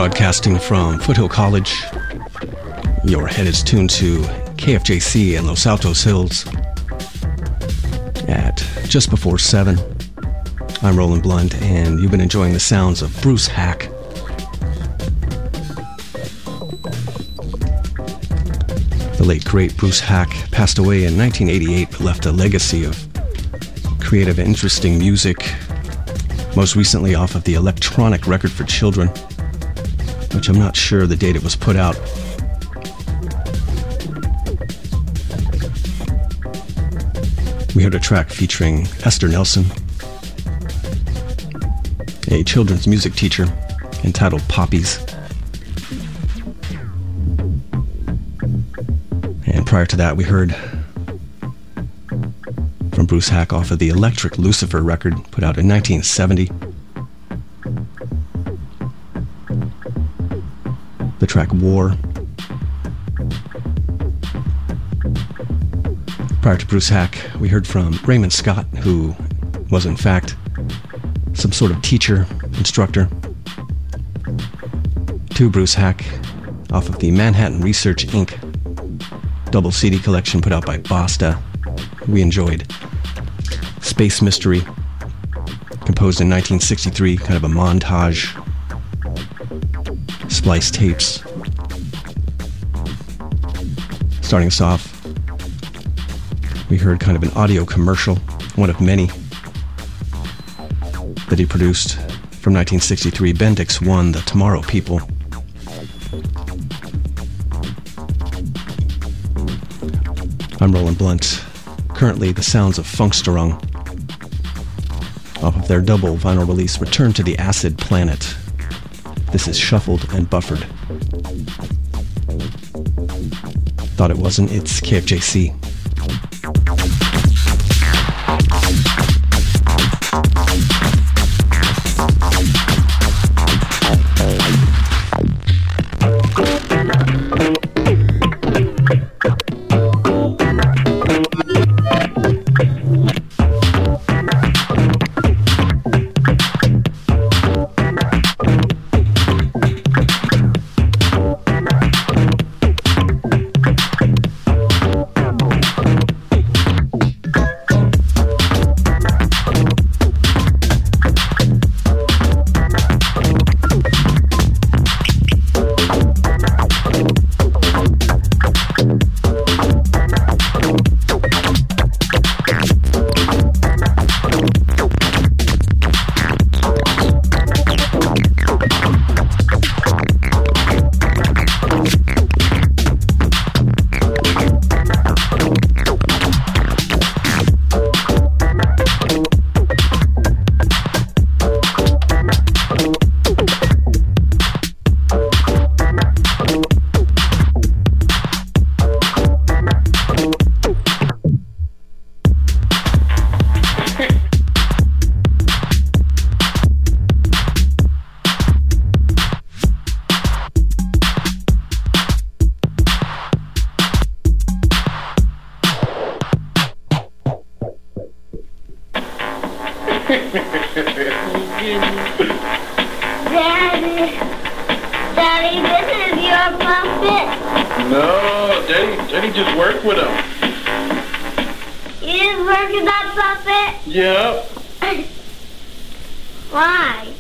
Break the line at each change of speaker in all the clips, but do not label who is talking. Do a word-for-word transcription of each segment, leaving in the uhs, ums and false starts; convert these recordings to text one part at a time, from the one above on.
Broadcasting from Foothill College. Your head is tuned to K F J C in Los Altos Hills at just before seven. I'm Roland Blunt, and you've been enjoying the sounds of Bruce Hack. The late, great Bruce Hack passed away in nineteen eighty-eight, but left a legacy of creative and interesting music, most recently off of the electronic record for children, which I'm not sure the date it was put out. We heard a track featuring Esther Nelson, a children's music teacher, entitled Poppies. And prior to that, we heard from Bruce Hack off of the Electric Lucifer record put out in nineteen seventy. The track War. Prior to Bruce Hack, we heard from Raymond Scott, who was in fact some sort of teacher, instructor, to Bruce Hack off of the Manhattan Research Incorporated double C D collection put out by Basta. We enjoyed Space Mystery, composed in nineteen sixty-three, kind of a montage, splice tapes. Starting us off, we heard kind of an audio commercial, one of many that he produced from nineteen sixty-three, Bendix One, The Tomorrow People. I'm Roland Blunt. Currently, the sounds of Funksterung off of their double vinyl release, Return to the Acid Planet. This is Shuffled and Buffered. Thought it wasn't, it's K F J C.
Daddy, Daddy, this is your puppet.
No, Daddy, Daddy just worked with him.
You just work with that puppet?
Yep.
Why?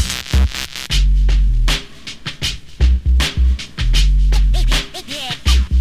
Yeah.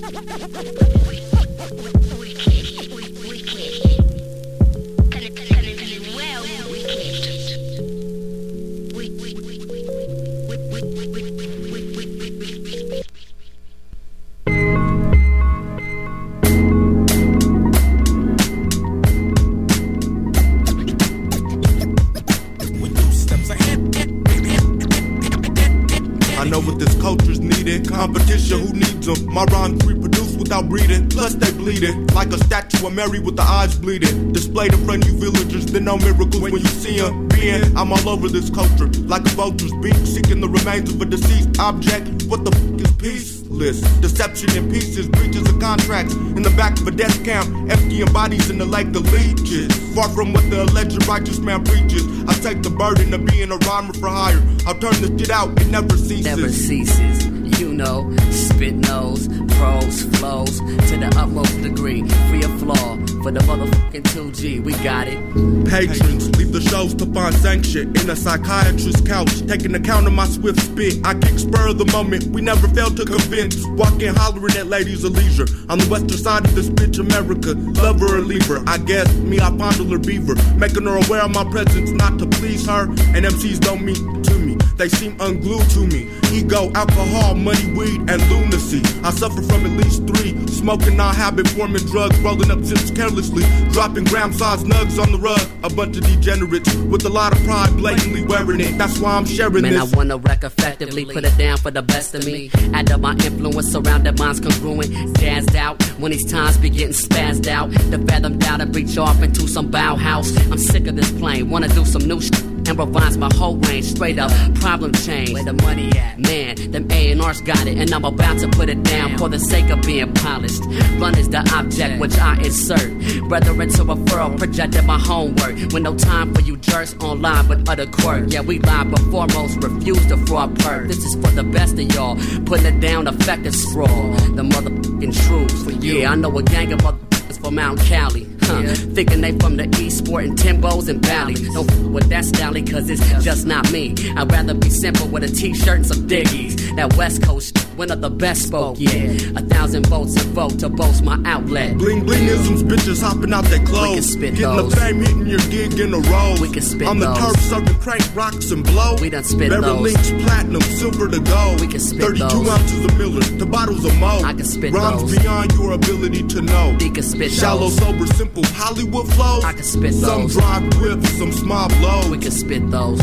Competition, who needs them? My rhymes reproduce without breathing. Plus they bleeding like a statue of Mary with the eyes bleeding. Displayed in front of you villagers, then no miracles when you see them. Being, I'm all over this culture like a vulture's beak, seeking the remains of a deceased object. What the f*** is peaceless? Deception in pieces, breaches of contracts in the back of a death camp, emptying bodies in the lake of leeches. Far from what the alleged righteous man preaches, I take the burden of being a rhymer for hire. I'll turn this shit out, it never ceases.
Never ceases. You know, spit nose, prose, flows to the utmost degree. Free of flaw for the motherfucking two G. We got it.
Patrons leave the shows to find sanction in a psychiatrist's couch, taking account of my swift spit. I kick spur of the moment. We never failed to convince. Walking, hollering at ladies of leisure on the western side of this bitch America. Love her or leave her. I guess me, I fondle her beaver, making her aware of my presence, not to please her. And M Cs don't mean to me. They seem unglued to me. Ego, alcohol, money, weed, and lunacy. I suffer from at least three. Smoking non-habit, forming drugs, rolling up zips carelessly, dropping gram-sized nugs on the rug. A bunch of degenerates with a lot of pride, blatantly wearing it. That's why I'm sharing
Man,
this.
Man, I wanna wreck effectively, put it down for the best of me. Add up my influence, surrounded minds congruent, jazzed out when these times be getting spazzed out. To fathom down and reach off into some Bauhaus. I'm sick of this plane, wanna do some new shit. And revives my whole range, straight up problem change. Where the money at? Man, them A and R's got it, and I'm about to put it down for the sake of being polished. Blunt is the object which I insert, whether into a furrow, projected my homework. With no time for you jerks online but utter quirk. Yeah, we live but foremost refuse to fraud perk. This is for the best of y'all, putting it down effective sprawl. The motherfucking truth for you. Yeah, I know a gang of motherfuckers from Mount Cali. Huh. Yeah. Thinking they from the East, sporting Timbos and Bally. Don't f with that style, cause it's just not me. I'd rather be simple with a t-shirt and some diggies. That West Coast, one of the best spoke, yeah. A thousand votes a vote to boast my outlet.
Bling blingisms, bitches hopping out their clothes.
We can spit
Getting
those.
the fame, hitting your gig in a row.
We can spit
On the
those.
turf, serving crank rocks and blow.
We done spit
Barrel
those.
links, platinum, silver to gold.
We can spit
thirty-two
those.
ounces of Miller, to bottles of Mo.
I can spit
Rhymes
those.
beyond your ability to know.
We can spit
Shallow,
those.
sober, simple, Hollywood flows.
I can spit
Some
those.
drive whips, some small blows.
We can spit those.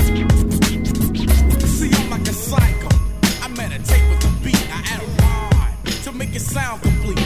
See, I'm like a psycho. I meditate with a beat. I add a rhyme to make it sound complete.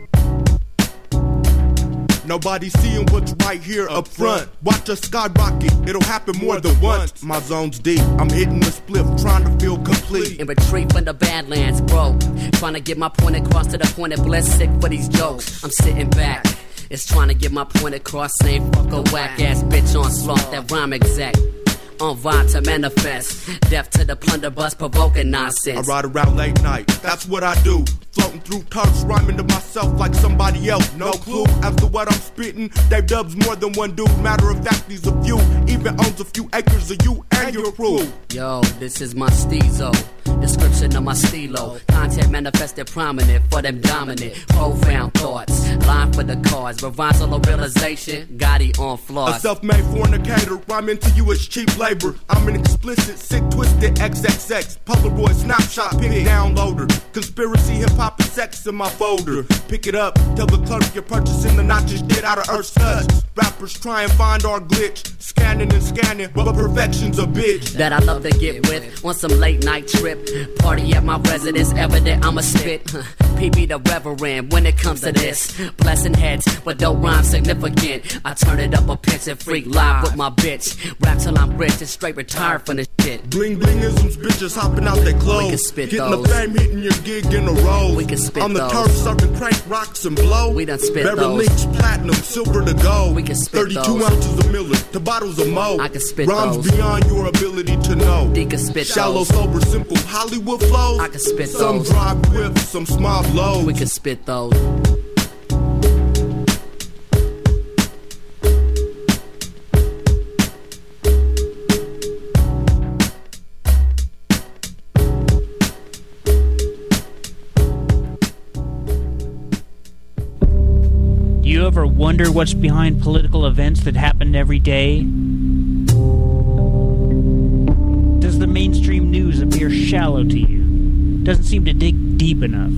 Nobody seeing what's right here up front. Watch us skyrocket, it'll happen more than once. My zone's deep, I'm hitting the spliff, trying to feel complete.
In retreat from the Badlands, broke. Trying to get my point across to the point of bliss. Sick for these jokes, I'm sitting back. It's trying to get my point across. Same fuck a whack ass bitch on slot. That rhyme exact. On vibe to manifest. Deaf to the blunderbuss, provoking nonsense.
I ride around late night, that's what I do. Floating through turfs, rhyming to myself like somebody else. No clue as to what I'm spitting. Dave Dub's more than one dude. Matter of fact, he's a few. Even owns a few acres of you and your crew.
Yo, this is my steezo. Description of my stilo. Content manifested prominent for them dominant. Profound thoughts. Line for the cards. Revival of realization. Gotti on floss.
A self-made fornicator. Rhyming to you is cheap labor. I'm an explicit, sick, twisted X X X. Polaroid snapshot, pick downloader. Conspiracy, hip-hop, and sex in my folder. Pick it up. Tell the clerk you're purchasing the notches shit out of Earth's touch. Rappers try and find our glitch. Scanning and scanning, but perfection's a bitch.
That I love to get with on some late night trip. Party at my residence, evident I'ma spit. P B the reverend when it comes to this. Blessing heads, but don't rhyme significant. I turn it up a pitch and freak live with my bitch. Rap till I'm rich and straight retired from this shit.
Bling blingisms, bitches hopping out their clothes.
We can spit
Getting
those.
the fame, hitting your gig in a row.
We can spit
On the
those.
turf, serving crank rocks and blow.
We done spit
Barrel
those.
links, platinum, silver to gold.
We can spit
thirty-two
those.
ounces of Miller, to bottles of Mo.
I can spit
Rhymes
those.
beyond your ability to know.
D can spit
Shallow,
those.
sober, simple, Hollywood flows.
I can spit
Some
those.
drive whips, some small blows.
We can spit those.
you ever wonder what's behind political events that happen every day? Does the mainstream news appear shallow to you? Doesn't seem to dig deep enough?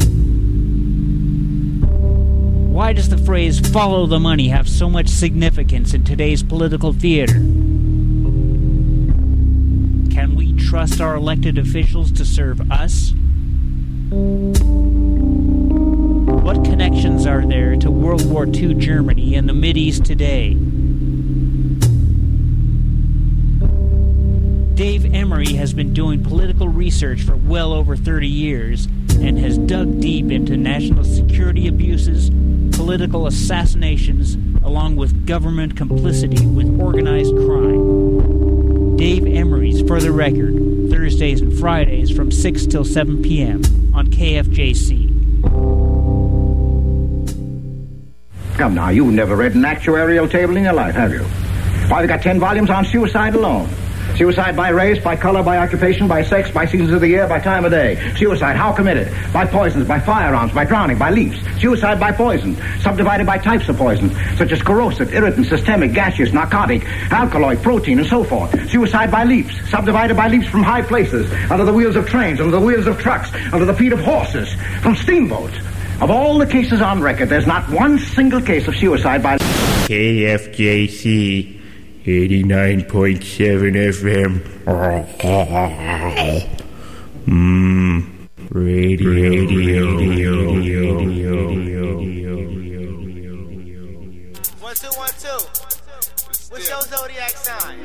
Why does the phrase "follow the money" have so much significance in today's political theater? Can we trust our elected officials to serve us? What connections are there to World War Two Germany and the Mideast today? Dave Emery has been doing political research for well over thirty years and has dug deep into national security abuses, political assassinations, along with government complicity with organized crime. Dave Emery's For the Record, Thursdays and Fridays from six till seven p.m. on K F J C.
Come now, you've never read an actuarial table in your life, have you? Why, we got ten volumes on suicide alone. Suicide by race, by color, by occupation, by sex, by seasons of the year, by time of day. Suicide, how committed? By poisons, by firearms, by drowning, by leaks. Suicide by poison, subdivided by types of poison, such as corrosive, irritant, systemic, gaseous, narcotic, alkaloid, protein, and so forth. Suicide by leaps, subdivided by leaps from high places, under the wheels of trains, under the wheels of trucks, under the feet of horses, from steamboats. Of all the cases on record, there's not one single case of suicide by...
K F J C eighty-nine point seven F M. Mmm. Radio, radio, radio, radio.
One, two, one, two. What's your zodiac sign?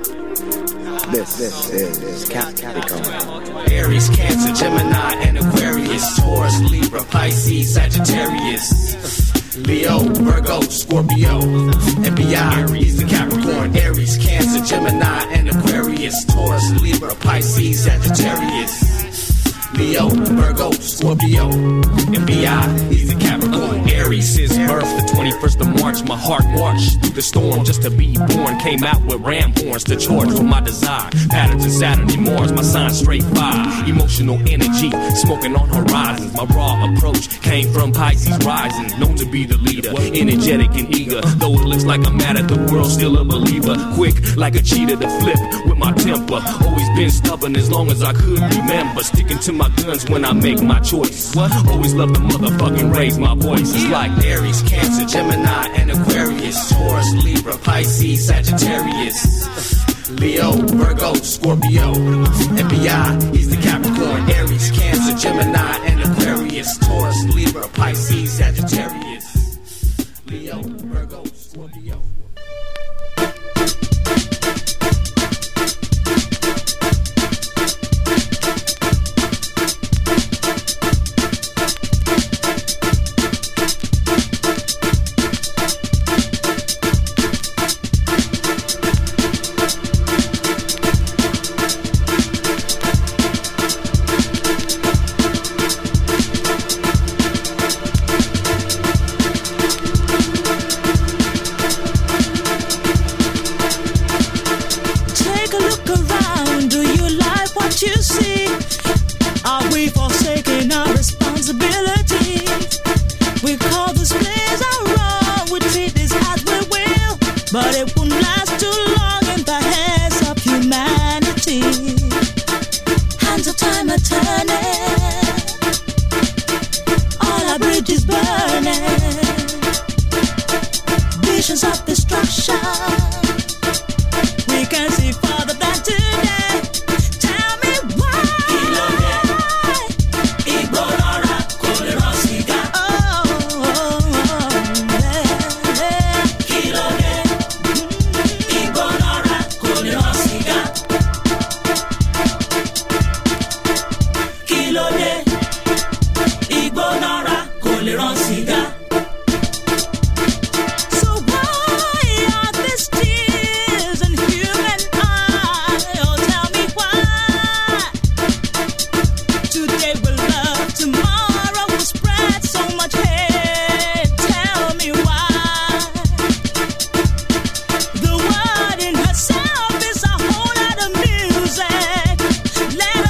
This, this is Capricorn.
Aries, Cancer, Gemini, and Aquarius. Taurus, Libra, Pisces, Sagittarius. Leo, Virgo, Scorpio, F B I, Aries, the Capricorn, Aries, Cancer, Gemini, and Aquarius, Taurus, Libra, Pisces, Sagittarius, Leo, Virgo, Scorpio, F B I, he's a Capricorn, Aries, his birth, the twenty-first of March, my heart marched through the storm just to be born, came out with ram horns to charge for my desire, patterns in Saturn and Mars, my sign straight fire, emotional energy, smoking on horizons, my raw approach came from Pisces rising, known to be the leader, energetic and eager, though it looks like I'm mad at the world, still a believer, quick like a cheetah to flip with my temper, always been stubborn as long as I could remember, sticking to my guns when I make my choice, always love to motherfucking raise my voice, it's like Aries, Cancer, Gemini, and Aquarius, Taurus, Libra, Pisces, Sagittarius, Leo, Virgo, Scorpio, F B I, he's the Capricorn, Aries, Cancer, Gemini, and Aquarius, Taurus, Libra, Pisces, Sagittarius, Leo, Virgo, Scorpio.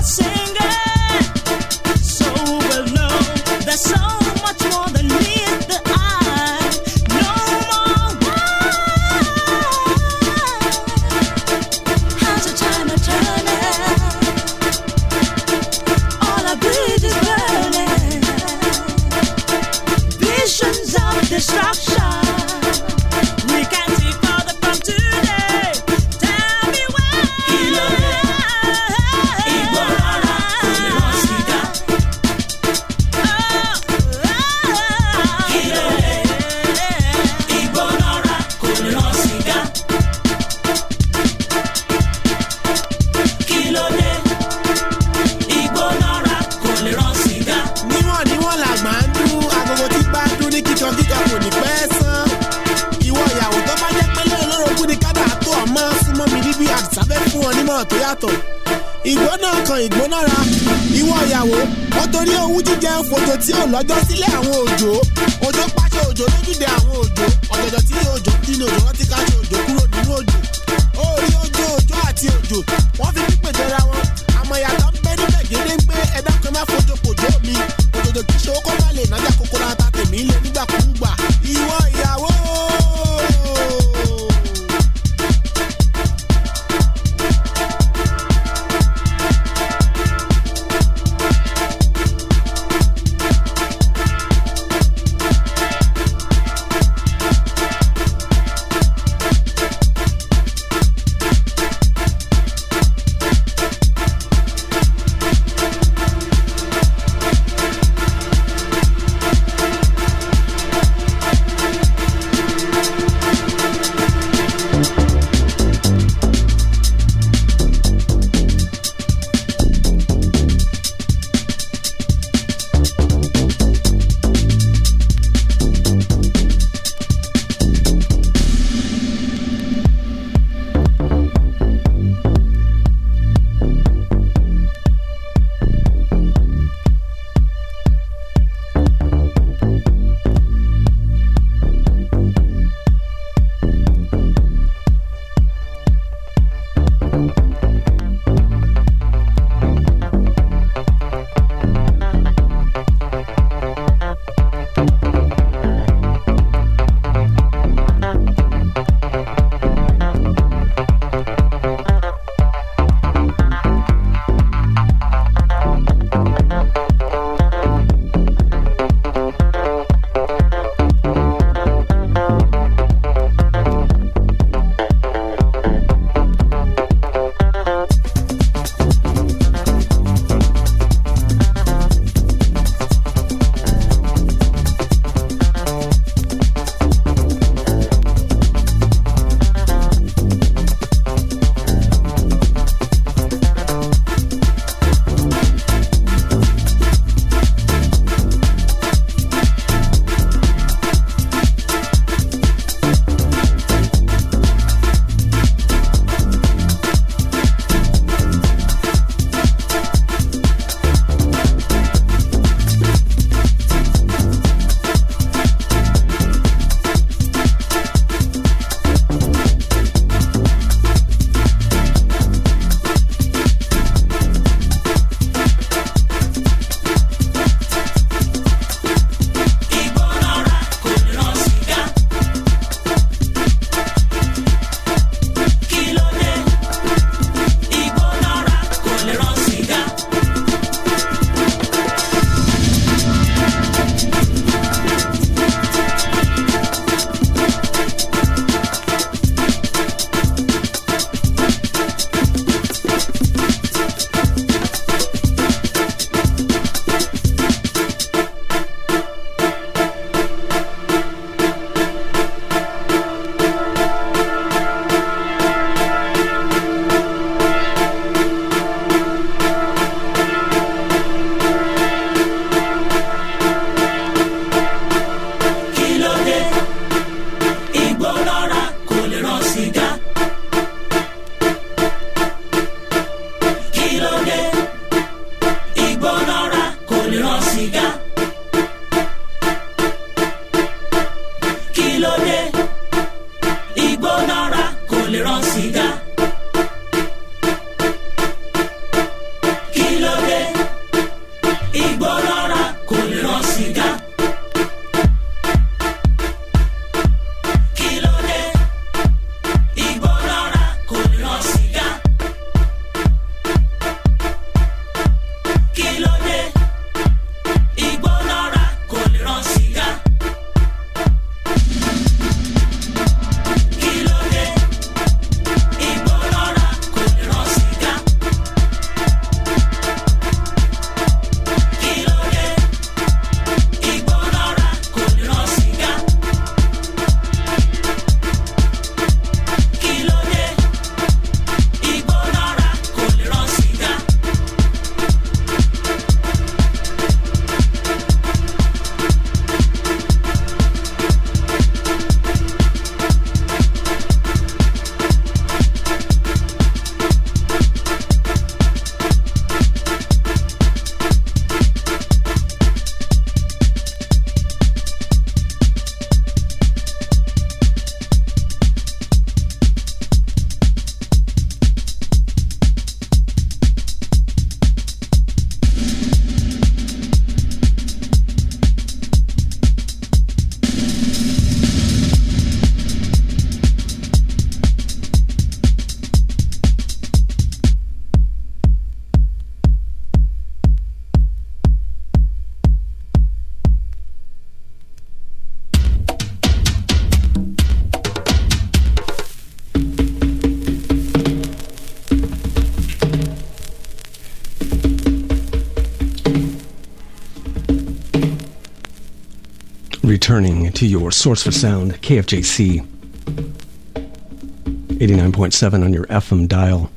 So much more than me. ní kíkan kíkan kò ní pẹ́ sán. Ìwọ ìyàwó tó bá jẹ́ pé lórogún ni kádà tó ọmọ súnmọ́ mi níbi àdìsábẹ́ fún ọ nímọ̀ tó yàtọ̀. Ìgbóná kan ìgbónára. Ìwọ ìyàwó wọ́n torí owú jíjẹ fòjò tí ò lọ́jọ́ sílé àwọn òjò. Òjò pàṣẹ òjò lójúde àwọn òjò. Ọ̀jọ̀jọ̀ tí òjò kí ni òjò rántí ká ṣe òjò kúrò nínú òjò. Orí òjò òjò àti òjò wọ́n fi pípé jọra wọn. Àmọ́ ìyàtọ̀ ń bẹ níbẹ̀ gédé ń pé ẹ̀dá kan má fojú pòjó mi. Òjòjò kì í ṣe okó má lè nájà kòkòrò ata tèmi lé nígbàkúùgbà. Ìwọ ìyàwó.
Returning to your source for sound, K F J C, eighty-nine point seven on your F M dial.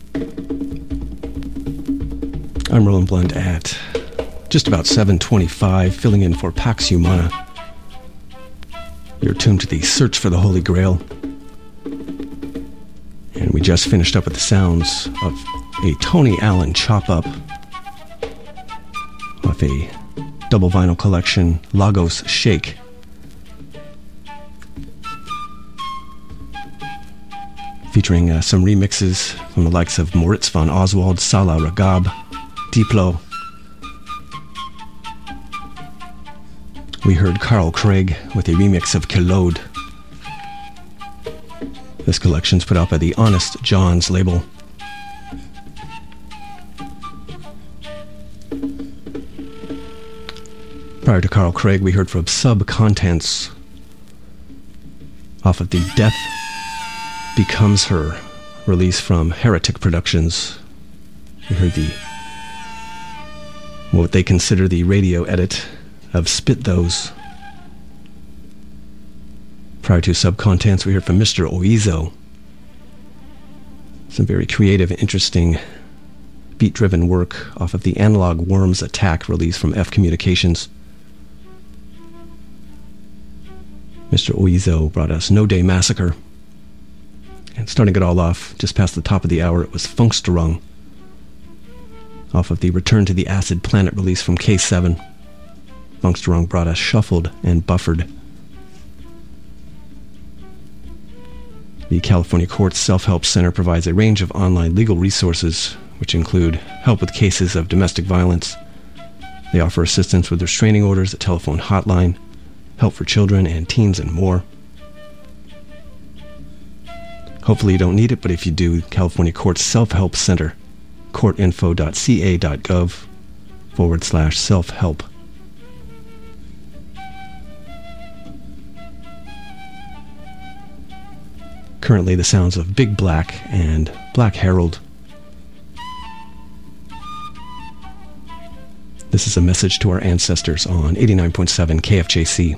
I'm Roland Blunt at just about seven twenty-five, filling in for Pax Humana. You're tuned to the Search for the Holy Grail. And we just finished up with the sounds of a Tony Allen chop-up of a double vinyl collection, Lagos Shake. Featuring uh, some remixes from the likes of Moritz von Oswald, Salah Ragab, Diplo. We heard Carl Craig with a remix of Kilode. This collection's put out by the Honest John's label. Prior to Carl Craig, we heard from Subcontents off of the Death Becomes Her release from Heretic Productions. We heard the what they consider the radio edit of Spit Those. Prior to Subcontents, we heard from Mister Oizo. Some very creative and interesting beat-driven work off of the Analog Worms Attack release from F Communications. Mister Oizo brought us No Day Massacre. And starting it all off, just past the top of the hour, it was Funksterung off of the Return to the Acid Planet release from K seven. Funksterung brought us Shuffled and Buffered. The California Courts Self-Help Center provides a range of online legal resources, which include help with cases of domestic violence. They offer assistance with restraining orders, a telephone hotline, help for children and teens, and more. Hopefully you don't need it, but if you do, California Courts Self-Help Center, courtinfo.ca.gov forward slash self-help. Currently the sounds of Big Black and Black Herald. This is a message to our ancestors on eighty-nine point seven K F J C.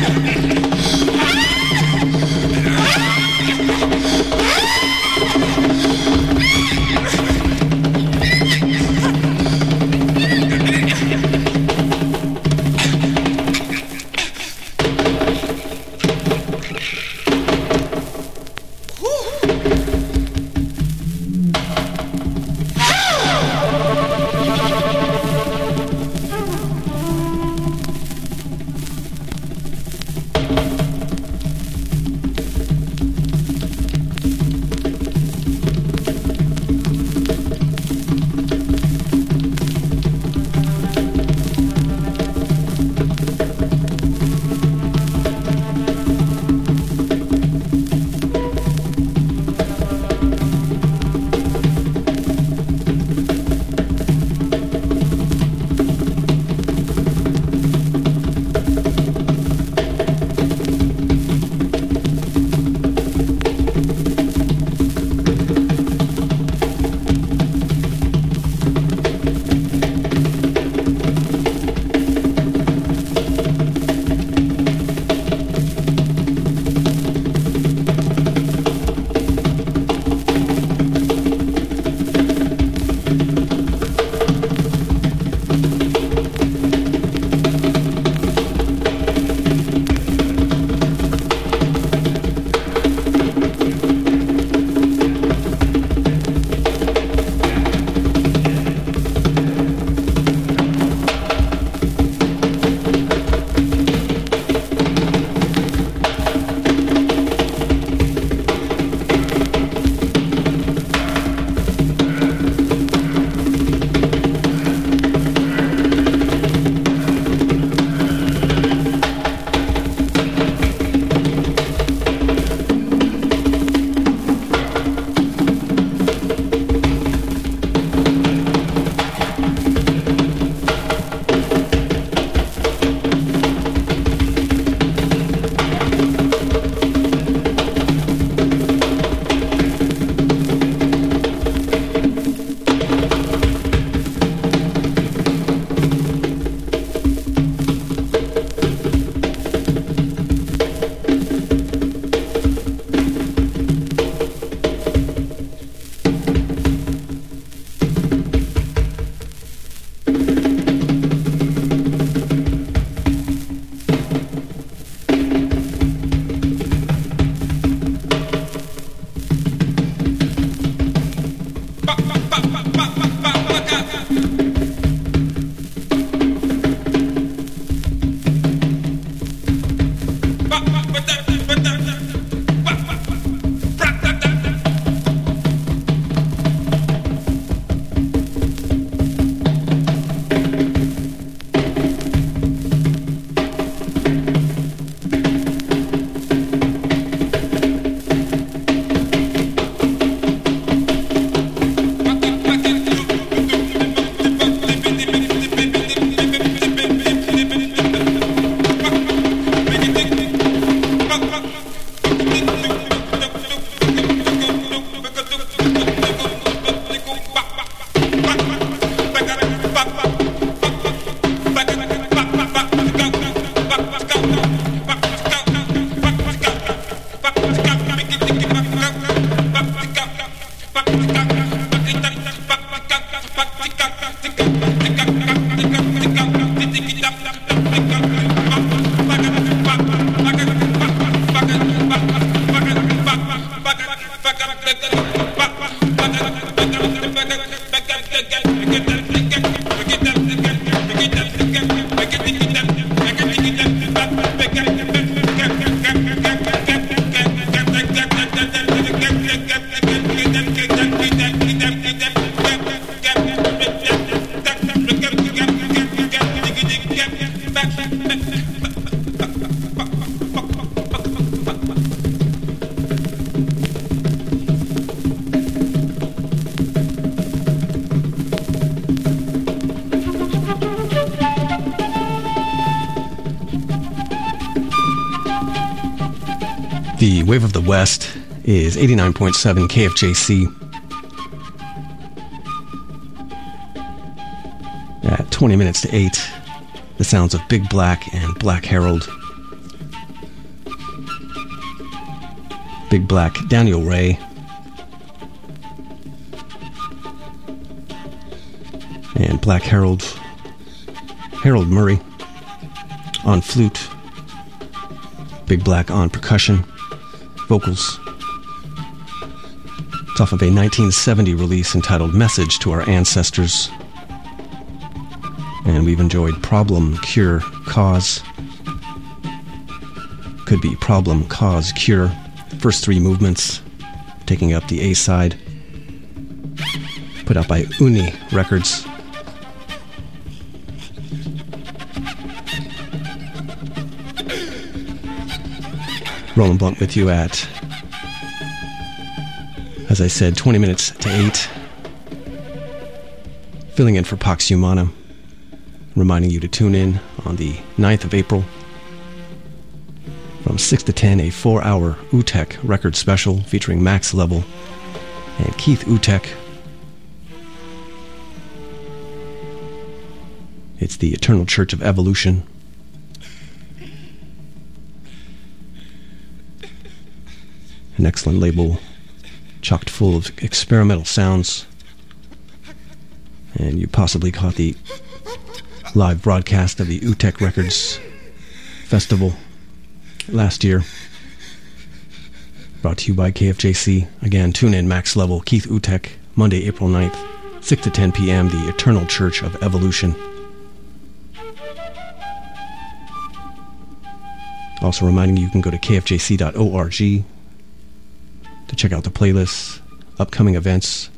The Wave of the West is eighty-nine point seven K F J C. At twenty minutes to eight, the sounds of Big Black and Black Herald. Big Black, Daniel Ray. And Black Harold, Harold Murray on flute. Big Black on percussion, vocals. It's off of a nineteen seventy release entitled Message to Our Ancestors. And we've enjoyed Problem, Cure, Cause. Could be Problem, Cause, Cure. First three movements, taking up the A-side. Put out by Uni Records. Roland Blunt with you at, as I said, twenty minutes to eight. Filling in for Pax Humana. Reminding you to tune in on the ninth of April. From six to ten, a four-hour Utek record special featuring Max Level and Keith Utek. It's the Eternal Church of Evolution. An excellent label, chocked full of experimental sounds. And you possibly caught the live broadcast of the Utek Records Festival last year. Brought to you by K F J C. Again, tune in, Max Level, Keith Utek, Monday, April ninth, six to ten p.m., the Eternal Church of Evolution. Also reminding you, you can go to k f j c dot org to check out the playlists, upcoming events.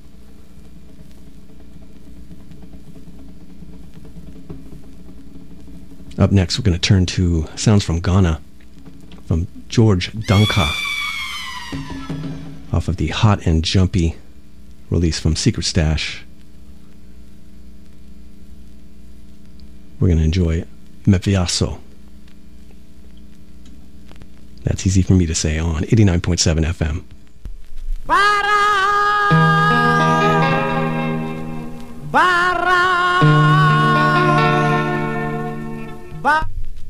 Up next, we're going to turn to sounds from Ghana, from George Danka, off of the Hot and Jumpy release from Secret Stash. We're going to enjoy Mefiaso. That's easy for me to say on eighty-nine point seven F M.
Para, para, para.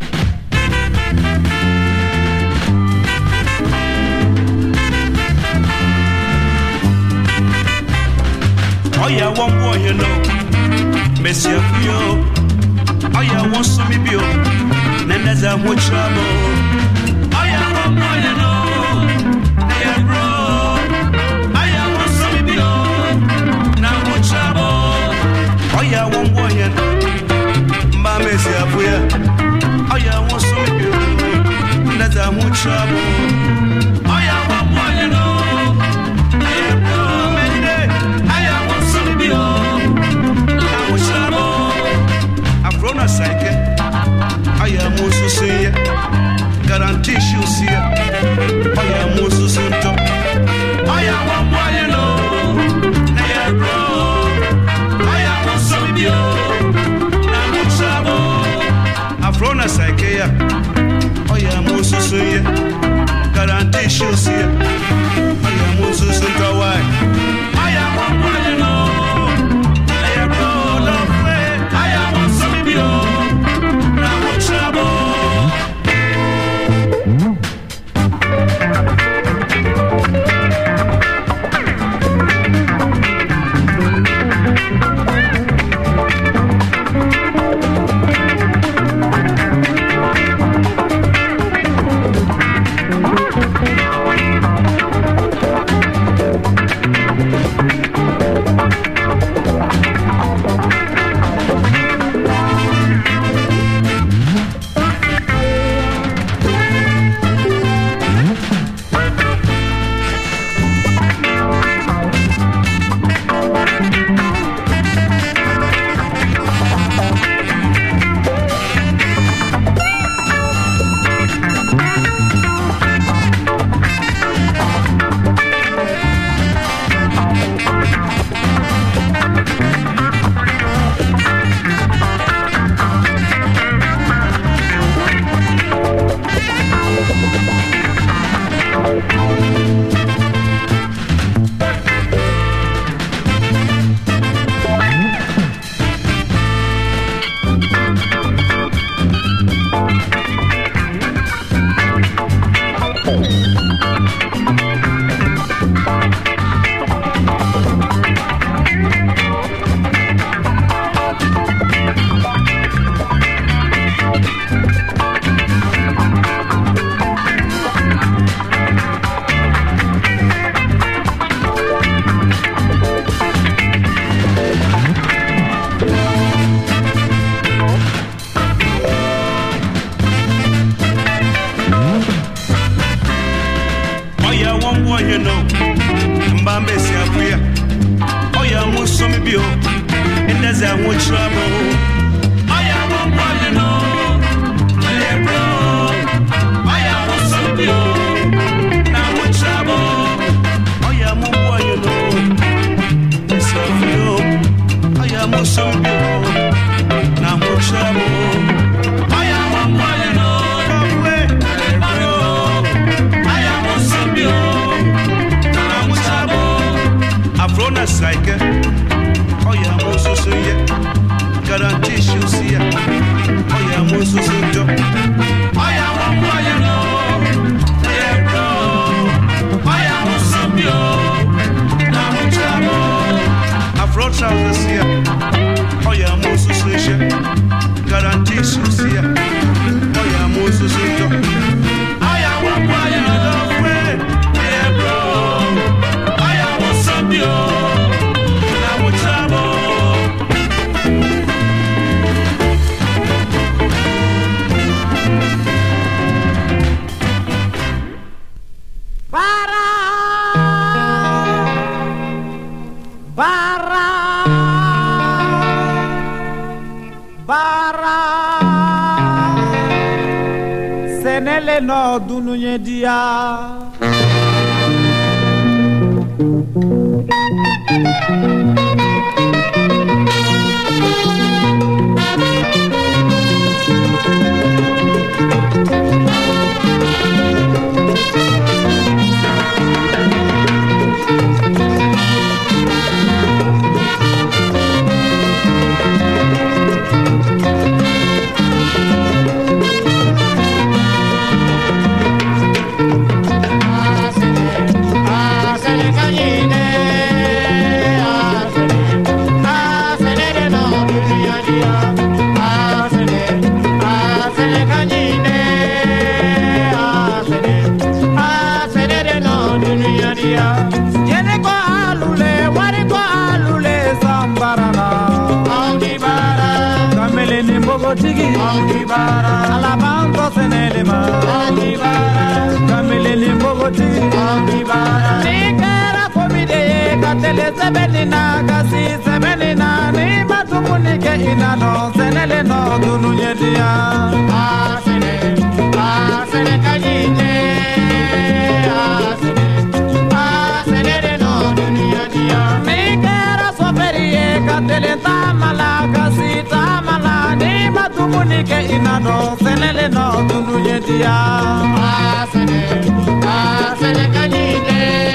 Oh yeah, one boy, you know, Monsieur Pio. Oh yeah, one some me bio, then there's a much trouble. Oh yeah, one boy, you know, yeah, bro. Oh yeah, one some me bio, now much trouble. Oh yeah, one boy, you know, my Monsieur Pio. Oh yeah, one some me bio, there's a much trouble. Oh yeah, one boy, you know. Afrona Psyche, I am also say, guarantee you see, I am also Santo. I am one boy, you know, I am bro, I am also with you, I'm with Sabo. Afrona Psyche, I am also say, guarantee you see, I am also Santo. Why? I am one boy, you know. trouble. I am one boy, you know. Hey, bro. I am one son, you. Now I'm trouble. I am one boy, you know. It's a few. I am one son, you. Now I'm trouble. I am one boy, you know. Hey, bro. I am one son, you. Now I'm trouble. I've run a cycle. Oh yeah, I'm also so yeah. Guarantee you see ya. Oh yeah, I'm also so job. Oh yeah, one boy you know. Yeah, bro. Oh yeah, I'm so pure. Now I'm trouble. I've run trousers here. Oh yeah, I'm also so yeah. Guarantee you see ya. Oh yeah, I'm also so job. Oh yeah, one boy you know. Yeah, bro. Oh yeah, I'm so pure.
Senele no dununye dia. Tigi, Audibara, Alabanto Senelema, Audibara, Camille Limbogoti, Audibara, Nikara Comide, Catele Sebenina, Cassi Sebenina, Nima Tumunike Inano, Seneleno, Dunuyedia, Asene, Asene Cagine, Asene, Asene no Dunuyedia, Nikara Soperie, Catele Tamala, Cassi Tamala, Nima Tumunike Inano, Senele no Dunuyedia, Asene, Asene Cagine,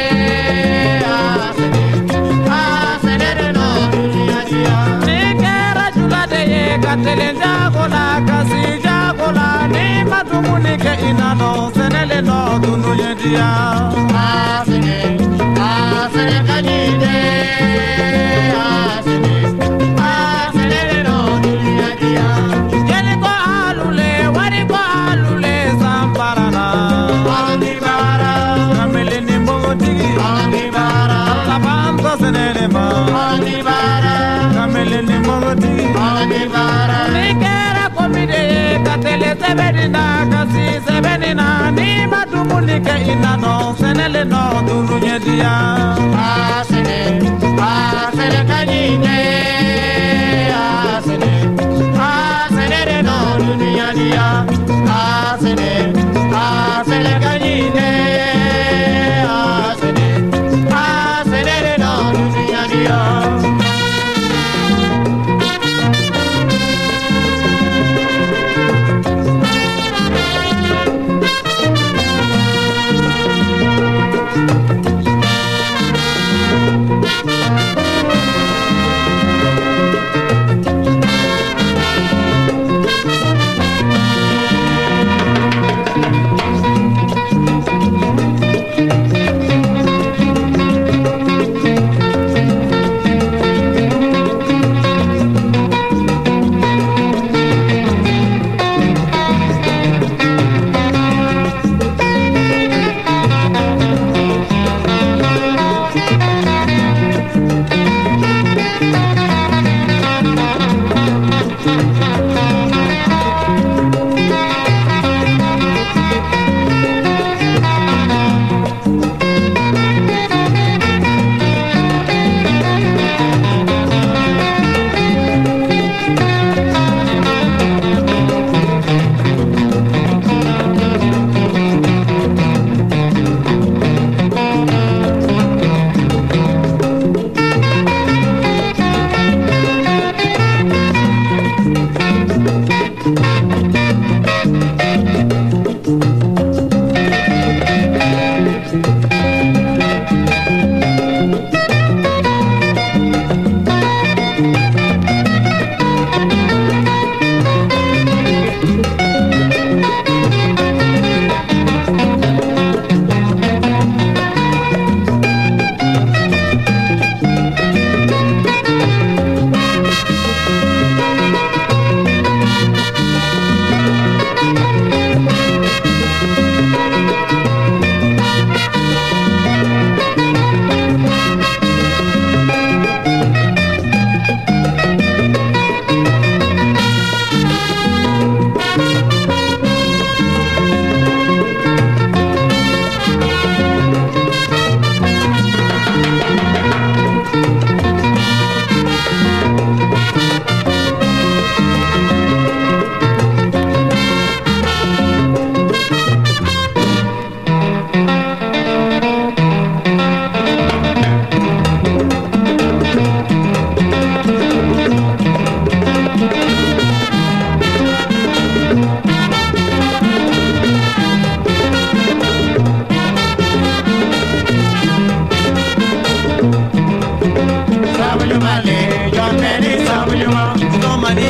Asene, Asene no Dunuyedia, Nikara Julade, Catele Jagola, Cassi Jagola, Nima Tumunike Inano, Senele no Dunuyedia, Asene, Asene Cagine, Asene, Asene no Dunuyedia, Jeliko Alule, Wariko Alule, Zamparana, Audibara, Camille Nimbogoti, Audibara, Alabanto Senelema, Audibara, Camille Nimbogoti, Audibara, Nikera Comide, Catele Sebenina, Cassi Sebenina, Nima Tumunike Inano, Senele no Dunuyedia, Asene, Asene Cagine, Asene, Asene no Dunuyedia, Asene, Asene Cagine, Asene, Asene no Dunuyedia.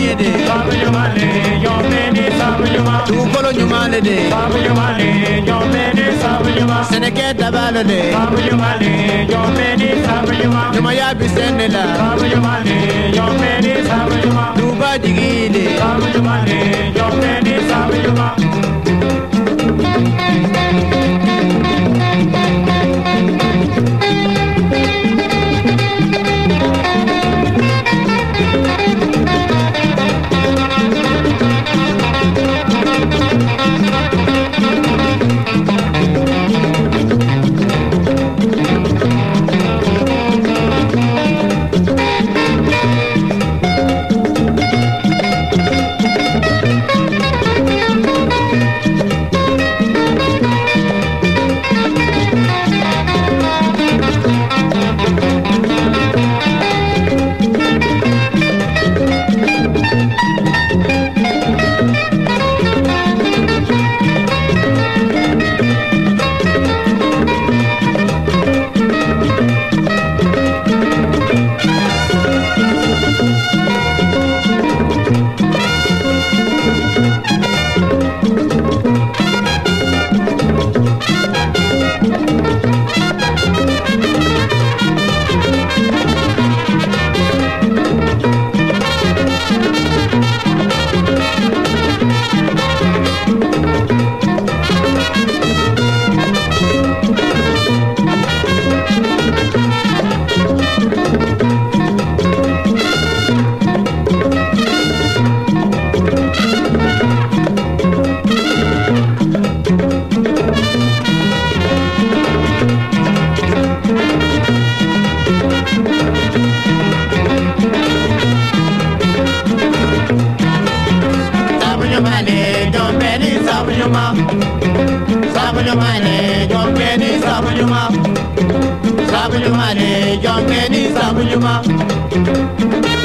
yede
sabu nyumale yombeni sabu nyuma
dugukolo ɲuman le de
sabu nyumale yombeni sabu nyuma
sɛnɛkɛ dabalo le
sabu nyumale yombeni sabu nyuma
ɲumanya bi sɛn de la
sabu nyumale yombeni sabu nyuma
duba jigi le
sabu nyumale yombeni sabu nyuma Sabu nyuma,